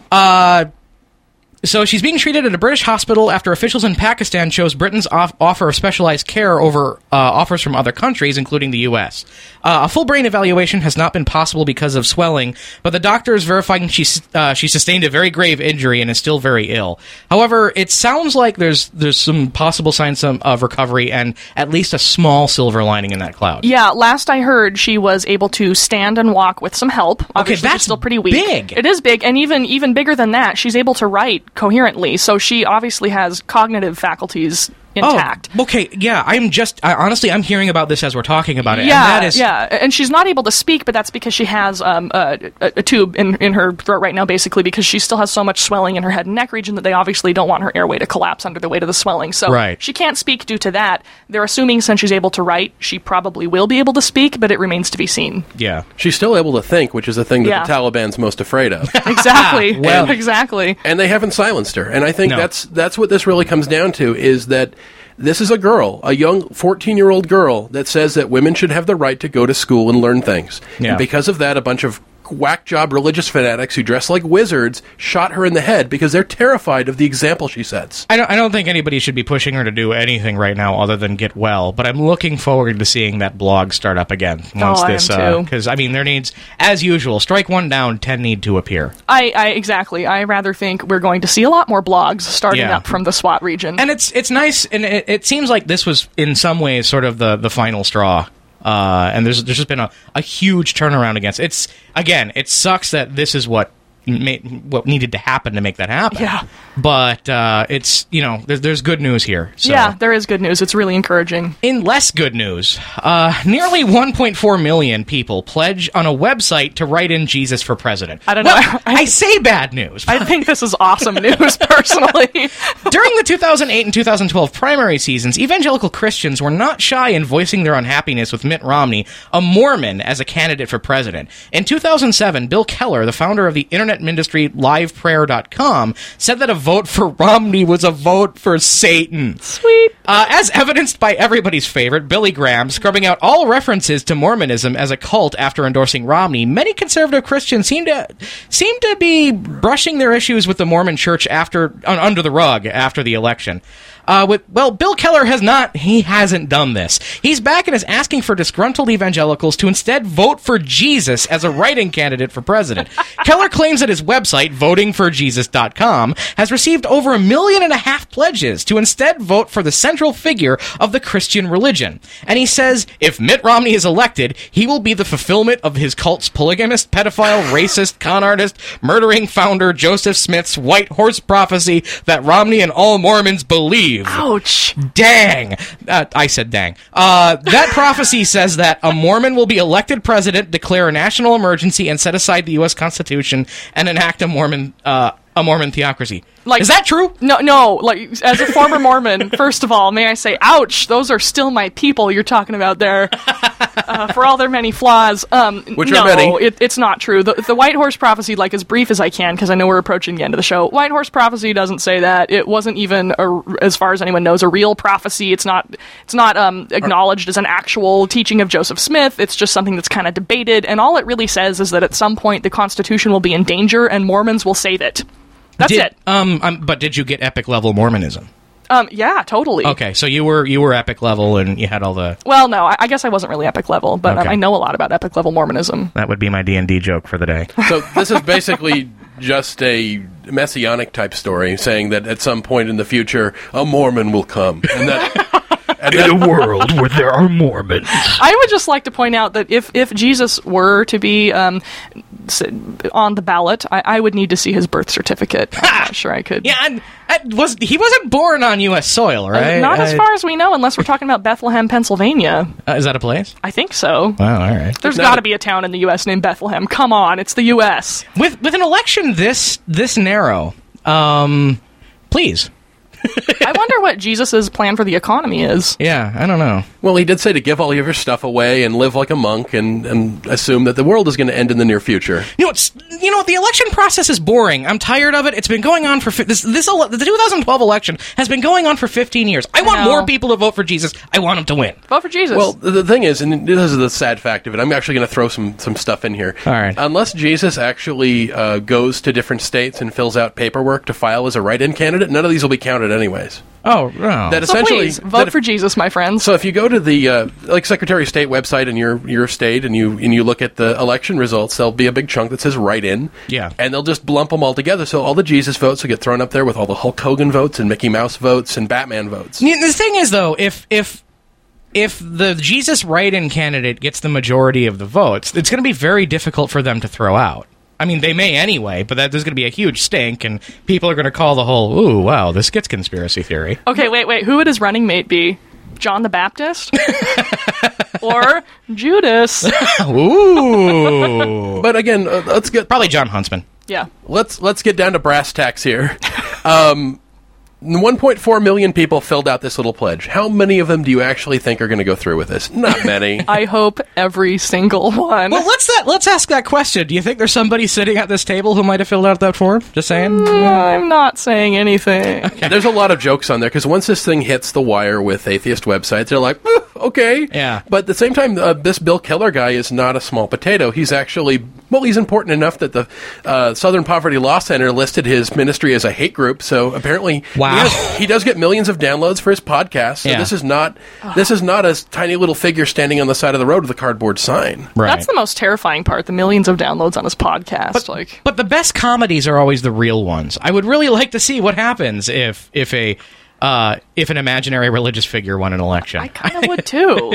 So she's being treated at a British hospital after officials in Pakistan chose Britain's offer of specialized care over offers from other countries, including the U.S. A full brain evaluation has not been possible because of swelling, but the doctor is verifying she sustained a very grave injury and is still very ill. However, it sounds like there's some possible signs of recovery and at least a small silver lining in that cloud. Yeah, last I heard, she was able to stand and walk with some help. Obviously, that's she's still pretty weak. Big. It is big, and even bigger than that, she's able to write coherently, so she obviously has cognitive faculties intact. Oh, okay, yeah, honestly, I'm hearing about this as we're talking about it. Yeah, and and she's not able to speak, but that's because she has a tube in her throat right now, basically, because she still has so much swelling in her head and neck region that they obviously don't want her airway to collapse under the weight of the swelling. So she can't speak due to that. They're assuming since she's able to write, she probably will be able to speak, but it remains to be seen. Yeah. She's still able to think, which is the thing that the Taliban's most afraid of. Exactly. Exactly. And they haven't silenced her. And I think that's what this really comes down to, is that this is a girl, a young 14-year-old girl that says that women should have the right to go to school and learn things. Yeah. And because of that, a bunch of whack job religious fanatics who dress like wizards shot her in the head because they're terrified of the example she sets. I don't think anybody should be pushing her to do anything right now other than get well, but I'm looking forward to seeing that blog start up again once this, because I mean, there needs, as usual, strike one down, 10 need to appear. Exactly. I rather think we're going to see a lot more blogs starting up from the SWAT region. And it's nice, and it seems like this was in some ways sort of the final straw. And there's just been a huge turnaround against it. It sucks that this is what needed to happen to make that happen. Yeah. But there's good news here. So. Yeah, there is good news. It's really encouraging. In less good news, nearly 1.4 million people pledge on a website to write in Jesus for president. I don't know. I say bad news. I think this is awesome news, personally. During the 2008 and 2012 primary seasons, evangelical Christians were not shy in voicing their unhappiness with Mitt Romney, a Mormon, as a candidate for president. In 2007, Bill Keller, the founder of the internet ministry liveprayer.com, said that a vote for Romney was a vote for Satan. Sweet. As evidenced by everybody's favorite, Billy Graham, scrubbing out all references to Mormonism as a cult after endorsing Romney, many conservative Christians seem to be brushing their issues with the Mormon church under the rug after the election. Bill Keller hasn't done this. He's back and is asking for disgruntled evangelicals to instead vote for Jesus as a write-in candidate for president. Keller claims that his website, votingforjesus.com, has received over 1.5 million pledges to instead vote for the central figure of the Christian religion. And he says, if Mitt Romney is elected, he will be the fulfillment of his cult's polygamist, pedophile, racist, con artist, murdering founder Joseph Smith's white horse prophecy that Romney and all Mormons believe. Ouch. Dang. I said dang. That prophecy says that a Mormon will be elected president, declare a national emergency, and set aside the U.S. Constitution and enact a Mormon theocracy. Is that true? No. Like, as a former Mormon, first of all, may I say, ouch, those are still my people you're talking about there. For all their many flaws. Which are many. It's not true. The White Horse Prophecy, like, as brief as I can, because I know we're approaching the end of the show, White Horse Prophecy doesn't say that. It wasn't even, as far as anyone knows, a real prophecy. It's not acknowledged as an actual teaching of Joseph Smith. It's just something that's kind of debated, and all it really says is that at some point the Constitution will be in danger and Mormons will save it. That's it. But did you get epic level Mormonism? Yeah, totally. Okay, so you were epic level and you had all the... Well, no, I guess I wasn't really epic level, but I know a lot about epic level Mormonism. That would be my D&D joke for the day. So this is basically just a messianic type story, saying that at some point in the future, a Mormon will come. And that... In a world where there are Mormons. I would just like to point out that if Jesus were to be on the ballot, I would need to see his birth certificate. I'm not sure I could. Yeah, and he wasn't born on U.S. soil, right? Not as far as we know, unless we're talking about Bethlehem, Pennsylvania. Is that a place? I think so. Wow, all right. There's got to be a town in the U.S. named Bethlehem. Come on, it's the U.S. With an election this narrow, please. I wonder what Jesus' plan for the economy is. Yeah, I don't know. Well, he did say to give all of your stuff away and live like a monk and assume that the world is going to end in the near future. The election process is boring. I'm tired of it. It's been going on for the 2012 election has been going on for 15 years. I want more people to vote for Jesus. I want him to win. Vote for Jesus. Well, the thing is, and this is the sad fact of it, I'm actually going to throw some stuff in here. All right. Unless Jesus actually goes to different states and fills out paperwork to file as a write-in candidate, none of these will be counted anyways. Oh, no. That so essentially please, vote for Jesus, my friends. So if you go to the Secretary of State website in your state and you look at the election results, there'll be a big chunk that says write-in. Yeah. And they'll just lump them all together. So all the Jesus votes will get thrown up there with all the Hulk Hogan votes and Mickey Mouse votes and Batman votes. The thing is, though, if the Jesus write-in candidate gets the majority of the votes, it's going to be very difficult for them to throw out. I mean, they may anyway, but there's going to be a huge stink, and people are going to call the whole, ooh, wow, this gets conspiracy theory. Okay, wait. Who would his running mate be? John the Baptist? Or Judas? Ooh. But again, let's get... Probably John Huntsman. Yeah. Let's get down to brass tacks here. 1.4 million people filled out this little pledge. How many of them do you actually think are going to go through with this? Not many. I hope every single one. Well, let's ask that question. Do you think there's somebody sitting at this table who might have filled out that form? Just saying. I'm not saying anything. Okay. There's a lot of jokes on there, because once this thing hits the wire with atheist websites, they're like, okay. Yeah. But at the same time, this Bill Keller guy is not a small potato. He's actually, he's important enough that the Southern Poverty Law Center listed his ministry as a hate group, so apparently... Wow. He does get millions of downloads for his podcast, so this is not a tiny little figure standing on the side of the road with a cardboard sign. Right. That's the most terrifying part, the millions of downloads on his podcast. But the best comedies are always the real ones. I would really like to see what happens if an imaginary religious figure won an election. I kind of would too.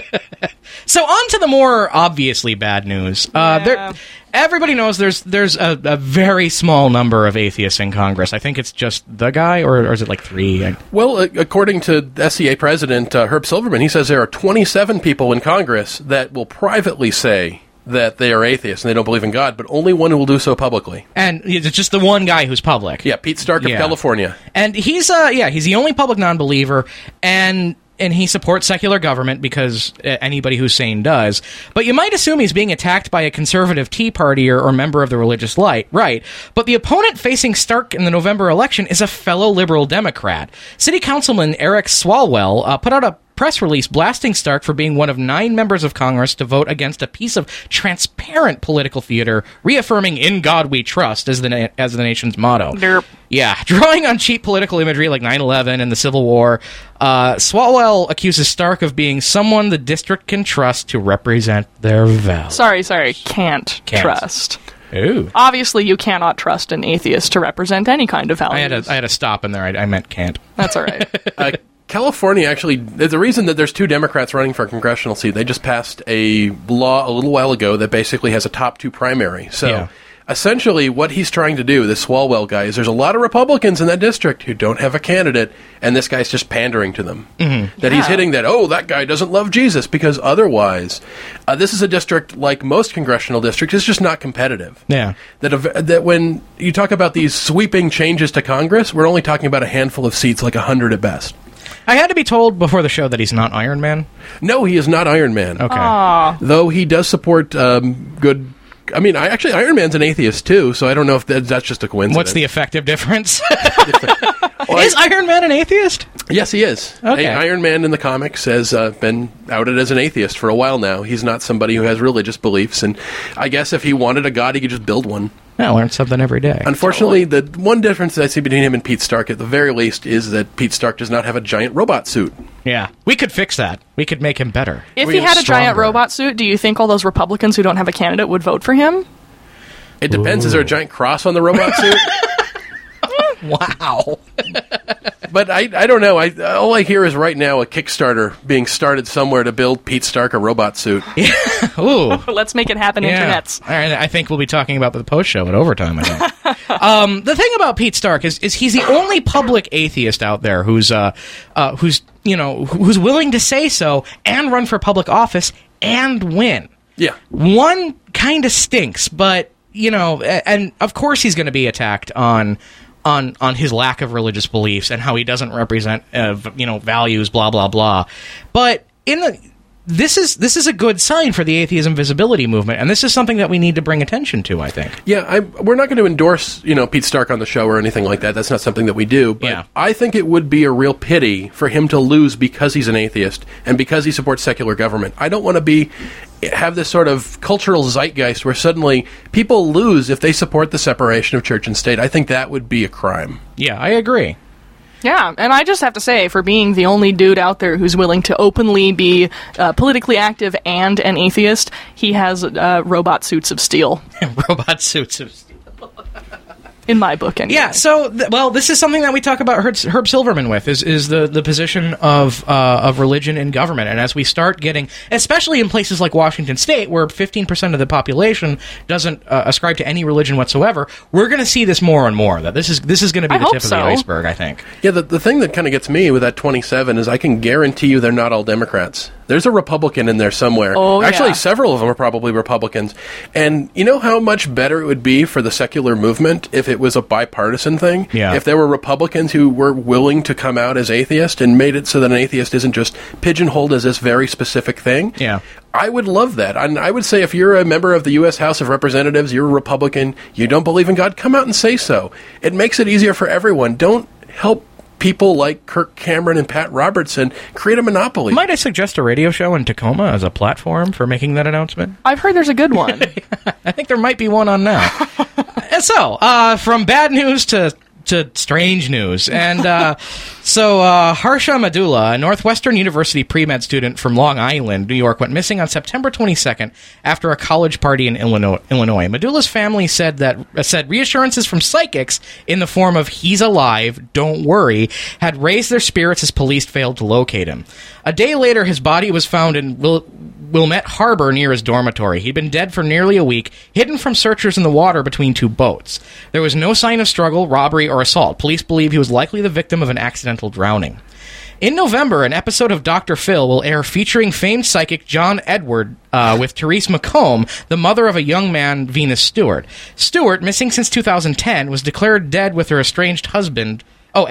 So on to the more obviously bad news. Everybody knows there's a very small number of atheists in Congress. I think it's just the guy, or is it like 3? Well, according to SCA President Herb Silverman, he says there are 27 people in Congress that will privately say that they are atheists and they don't believe in God, but only one who will do so publicly. And it's just the one guy who's public. Yeah, Pete Stark of California. And he's the only public non-believer, and he supports secular government because anybody who's sane does. But you might assume he's being attacked by a conservative Tea Partier or member of the religious right. But the opponent facing Stark in the November election is a fellow liberal Democrat. City Councilman Eric Swalwell put out a press release blasting Stark for being one of 9 members of Congress to vote against a piece of transparent political theater, reaffirming "In God We Trust" as the nation's motto. Derp. Yeah, drawing on cheap political imagery like 9/11 and the Civil War, Swalwell accuses Stark of being someone the district can trust to represent their values. Sorry, can't trust. Ooh. Obviously, you cannot trust an atheist to represent any kind of values. I had a stop in there. I meant can't. That's all right. California, actually, there's a reason that there's 2 Democrats running for a congressional seat. They just passed a law a little while ago that basically has a top 2 primary. So essentially what he's trying to do, this Swalwell guy, is there's a lot of Republicans in that district who don't have a candidate, and this guy's just pandering to them. Mm-hmm. That he's hitting that, that guy doesn't love Jesus, because otherwise, this is a district, like most congressional districts, it's just not competitive. Yeah. That when you talk about these sweeping changes to Congress, we're only talking about a handful of seats, like 100 at best. I had to be told before the show that he's not Iron Man. No, he is not Iron Man. Okay. Aww. Though he does support good... I mean, Iron Man's an atheist, too, so I don't know if that's just a coincidence. What's the effective difference? Is Iron Man an atheist? Yes, he is. Okay. Iron Man in the comics has been outed as an atheist for a while now. He's not somebody who has religious beliefs, and I guess if he wanted a god, he could just build one. I learn something every day. Unfortunately, the one difference that I see between him and Pete Stark, at the very least, is that Pete Stark does not have a giant robot suit. Yeah. We could fix that. We could make him better. If he had a giant robot suit, do you think all those Republicans who don't have a candidate would vote for him? It depends. Is there a giant cross on the robot suit? Wow. But I don't know. All I hear is right now a Kickstarter being started somewhere to build Pete Stark a robot suit. Ooh. Let's make it happen, internets. All right, I think we'll be talking about the post show at overtime, I think. The thing about Pete Stark is he's the only public atheist out there who's willing to say so and run for public office and win. Yeah. One kind of stinks, but and of course he's going to be attacked on on his lack of religious beliefs and how he doesn't represent values, blah blah blah. But this is a good sign for the atheism visibility movement, and this is something that we need to bring attention to, I think. Yeah, we're not going to endorse, Pete Stark on the show or anything like that. That's not something that we do. But I think it would be a real pity for him to lose because he's an atheist and because he supports secular government. I don't want to have this sort of cultural zeitgeist where suddenly people lose if they support the separation of church and state. I think that would be a crime. Yeah, I agree. Yeah, and I just have to say, for being the only dude out there who's willing to openly be politically active and an atheist, he has robot suits of steel. Robot suits of steel. In my book, anyway. Yeah, so, this is something that we talk about Herb Silverman with, is the position of religion in government. And as we start getting, especially in places like Washington State, where 15% of the population doesn't ascribe to any religion whatsoever, we're going to see this more and more, that this is going to be the tip of the iceberg, I think. Yeah, the thing that kind of gets me with that 27 is I can guarantee you they're not all Democrats. There's a Republican in there somewhere. Oh, Actually, several of them are probably Republicans. And you know how much better it would be for the secular movement if it was a bipartisan thing? Yeah. If there were Republicans who were willing to come out as atheist and made it so that an atheist isn't just pigeonholed as this very specific thing. Yeah. I would love that. And I would say if you're a member of the U.S. House of Representatives, you're a Republican, you don't believe in God, come out and say so. It makes it easier for everyone. Don't help people like Kirk Cameron and Pat Robertson create a monopoly. Might I suggest a radio show in Tacoma as a platform for making that announcement? I've heard there's a good one. I think there might be one on now. And so, from bad news to strange news. And Harsha Madula, a Northwestern University pre-med student from Long Island, New York, went missing on September 22nd after a college party in Illinois. Madula's family said reassurances from psychics in the form of "he's alive, don't worry," had raised their spirits as police failed to locate him. A day later, his body was found in Wilmette Harbor near his dormitory. He'd been dead for nearly a week, hidden from searchers in the water between two boats. There was no sign of struggle, robbery, or assault. Police believe he was likely the victim of an accidental drowning. In November, an episode of Dr. Phil will air featuring famed psychic John Edward with Therese McComb, the mother of a young man, Venus Stewart. Stewart, missing since 2010, was declared dead with her estranged husband.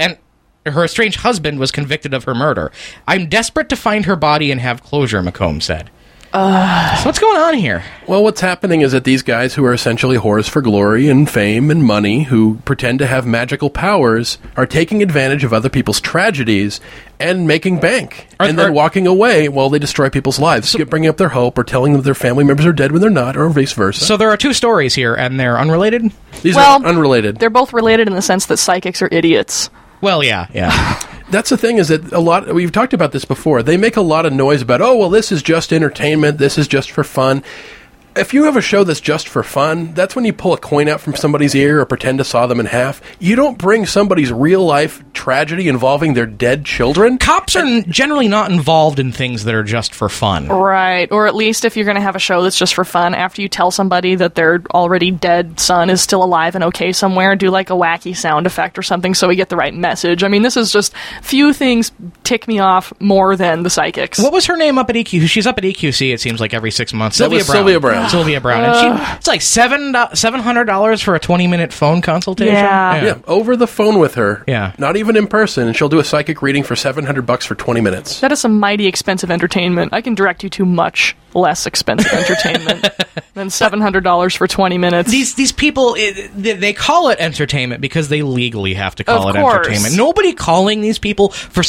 Her estranged husband was convicted of her murder. "I'm desperate to find her body and have closure," McComb said. So what's going on here? Well, what's happening is that these guys who are essentially whores for glory and fame and money, who pretend to have magical powers, are taking advantage of other people's tragedies and making bank, and then walking away while they destroy people's lives, bringing up their hope or telling them their family members are dead when they're not, or vice versa. So there are two stories here, and they're unrelated? These are unrelated. They're both related in the sense that psychics are idiots. Well, yeah. That's the thing, is that we've talked about this before, they make a lot of noise about, this is just entertainment, this is just for fun. If you have a show that's just for fun, that's when you pull a coin out from somebody's ear or pretend to saw them in half. You don't bring somebody's real-life tragedy involving their dead children. Cops are generally not involved in things that are just for fun. Right, or at least if you're going to have a show that's just for fun, after you tell somebody that their already dead son is still alive and okay somewhere, do like a wacky sound effect or something so we get the right message. I mean, this is just, few things tick me off more than the psychics. What was her name up at EQ? She's up at EQC, it seems like, every 6 months. Sylvia Brown. And it's like $700 for a 20-minute phone consultation. Yeah, over the phone with her. Yeah, not even in person, and she'll do a psychic reading for $700 for 20 minutes. That is some mighty expensive entertainment. I can direct you to much less expensive entertainment than $700 for 20 minutes. These people, they call it entertainment because they legally have to call it entertainment. Nobody calling these people for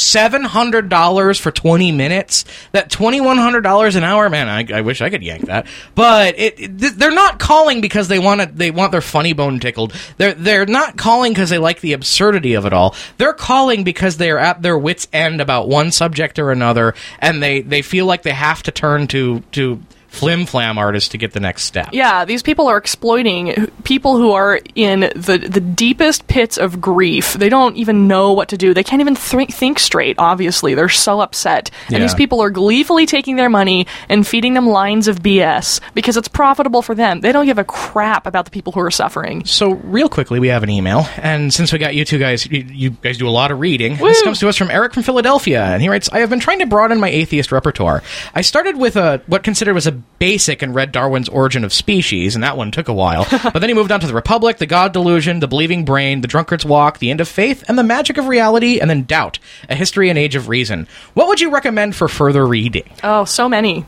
$700 for 20 minutes. That $2,100 an hour, man, I wish I could yank that. But they're not calling because they want their funny bone tickled. They're not calling because they like the absurdity of it all. They're calling because they're at their wits' end about one subject or another, and they feel like they have to turn to flim-flam artists to get the next step. Yeah, these people are exploiting people who are in the deepest pits of grief. They don't even know what to do. They can't even think straight, obviously. They're so upset. And these people are gleefully taking their money and feeding them lines of BS because it's profitable for them. They don't give a crap about the people who are suffering. So, real quickly, we have an email, and since we got you two guys, you guys do a lot of reading. Woo! This comes to us from Eric from Philadelphia, and he writes, "I have been trying to broaden my atheist repertoire. I started with what considered was a basic and read Darwin's Origin of Species, and that one took a while. But then he moved on to The Republic, The God Delusion, The Believing Brain, The Drunkard's Walk, The End of Faith, and The Magic of Reality, and then Doubt, A History and Age of Reason. What would you recommend for further reading? Oh, so many.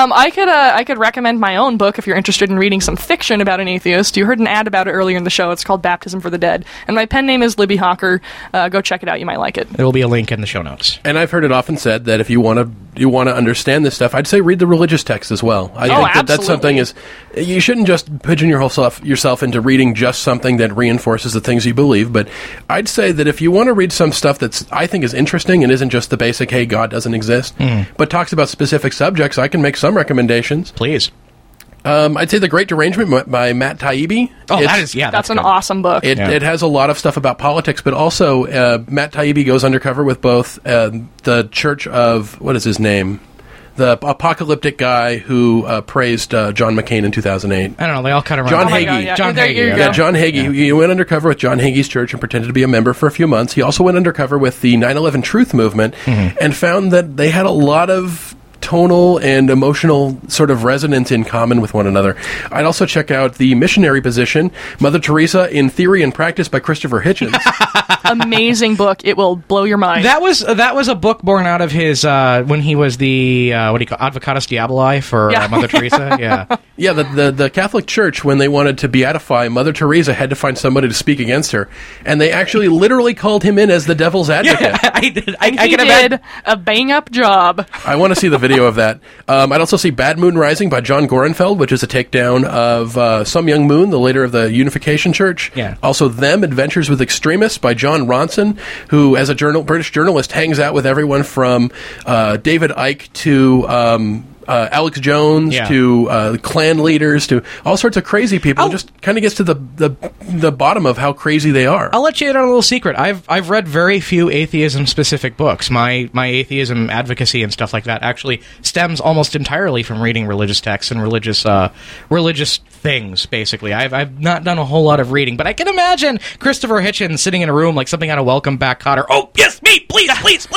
I could recommend my own book if you're interested in reading some fiction about an atheist. You heard an ad about it earlier in the show. It's called Baptism for the Dead. And my pen name is Libby Hawker. Go check it out. You might like it. There will be a link in the show notes. And I've heard it often said that if you want to understand this stuff, I'd say read the religious text as well. I think that's something you shouldn't just pigeonhole yourself into reading just something that reinforces the things you believe, but I'd say that if you want to read some stuff that's I think is interesting and isn't just the basic, hey, God doesn't exist, but talks about specific subjects, I can make some recommendations. Please. I'd say The Great Derangement by Matt Taibbi. Oh, that's an awesome book. It has a lot of stuff about politics, but also Matt Taibbi goes undercover with both the Church of, what is his name? The apocalyptic guy who praised John McCain in 2008. I don't know, they all cut around. John Hagee. John Hagee. Yeah, John Hagee. He went undercover with John Hagee's church and pretended to be a member for a few months. He also went undercover with the 9/11 Truth Movement and found that they had a lot of tonal and emotional sort of resonance in common with one another. I'd also check out The Missionary Position, Mother Teresa in Theory and Practice by Christopher Hitchens. Amazing book. It will blow your mind. That was a book born out of his when he was the Advocatus Diaboli for Mother Teresa. Yeah. Yeah, the Catholic Church, when they wanted to beatify Mother Teresa, had to find somebody to speak against her, and they actually literally called him in as the devil's advocate. Yeah, he did a bang-up job. I want to see the video of that. I'd also see Bad Moon Rising by John Gorenfeld, which is a takedown of Some Young Moon, the leader of the Unification Church. Yeah. Also Them, Adventures with Extremists by John Ronson, who, as a British journalist, hangs out with everyone from David Icke to Alex Jones to Klan leaders to all sorts of crazy people. Just kind of gets to the bottom of how crazy they are. I'll let you in on a little secret. I've read very few atheism specific books. My atheism advocacy and stuff like that actually stems almost entirely from reading religious texts and religious things. Basically, I've not done a whole lot of reading, but I can imagine Christopher Hitchens sitting in a room like something out of Welcome Back, Kotter. Oh yes, me, please.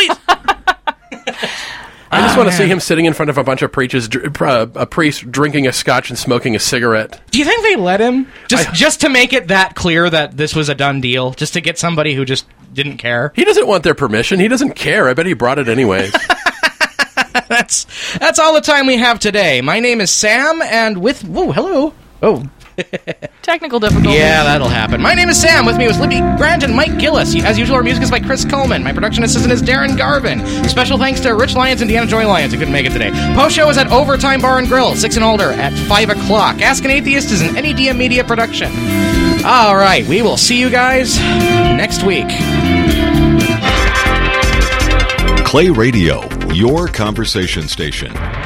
I just want to see him sitting in front of a bunch of preachers, a priest drinking a scotch and smoking a cigarette. Do you think they let him? Just to make it that clear that this was a done deal? Just to get somebody who just didn't care? He doesn't want their permission. He doesn't care. I bet he brought it anyways. That's all the time we have today. My name is Sam, and with... Whoa, hello. Oh. Technical difficulties. Yeah, that'll happen. My name is Sam. With me was Libby Grant and Mike Gillis. As usual, our music is by Chris Coleman. My production assistant is Darren Garvin. Special thanks to Rich Lyons and Deanna Joy Lyons, who couldn't make it today. Post show is at Overtime Bar and Grill, 6 and older, at 5 o'clock. Ask an Atheist is an NEDM Media production. All right, we will see you guys next week. Clay Radio, your conversation station.